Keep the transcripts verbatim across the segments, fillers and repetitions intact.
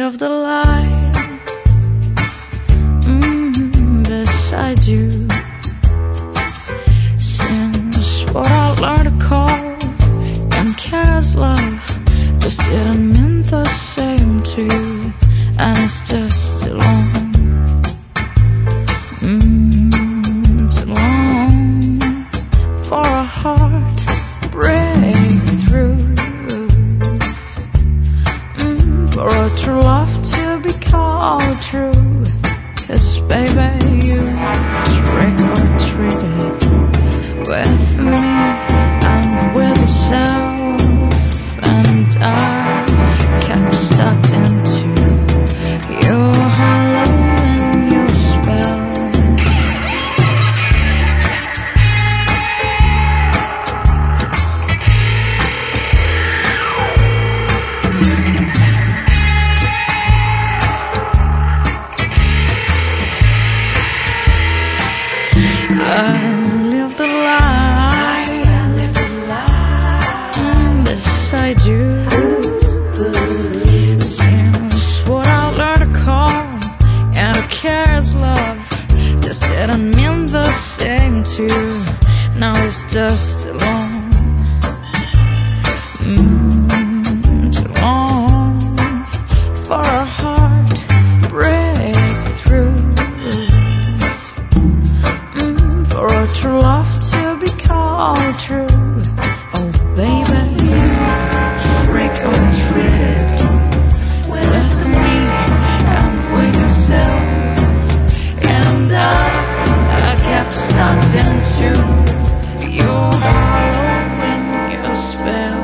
live the life mm, beside you. Since what I learned to call and care as love just didn't mean the same to you, and it's just too long, mm, too long for a heart breakthrough, mm, for a true love to be called true. 'Cause baby, you trick or treated with me and with yourself, and I kept stuck into your hollow and your spell. I live the life, I live the life beside you. Since what I learned to call and to care as love just didn't mean the same to you, now it's just too long, mm, too long for a heart breakthrough, for a true love to be called true. Oh baby, trick or treated with me and with yourself, and I, I kept stuck into your hollow and your spell.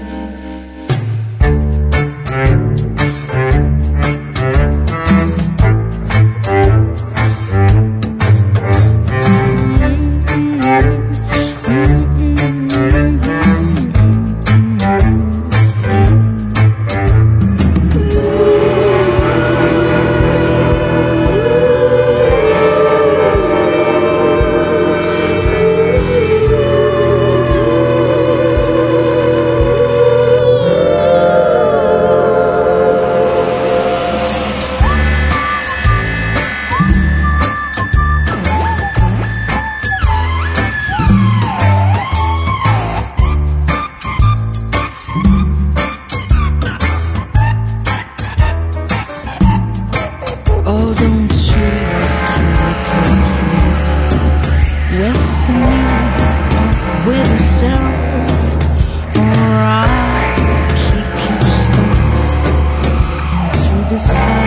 Oh, don't you have to trick or treat with me or with yourself, or I'll keep you stuck into this house.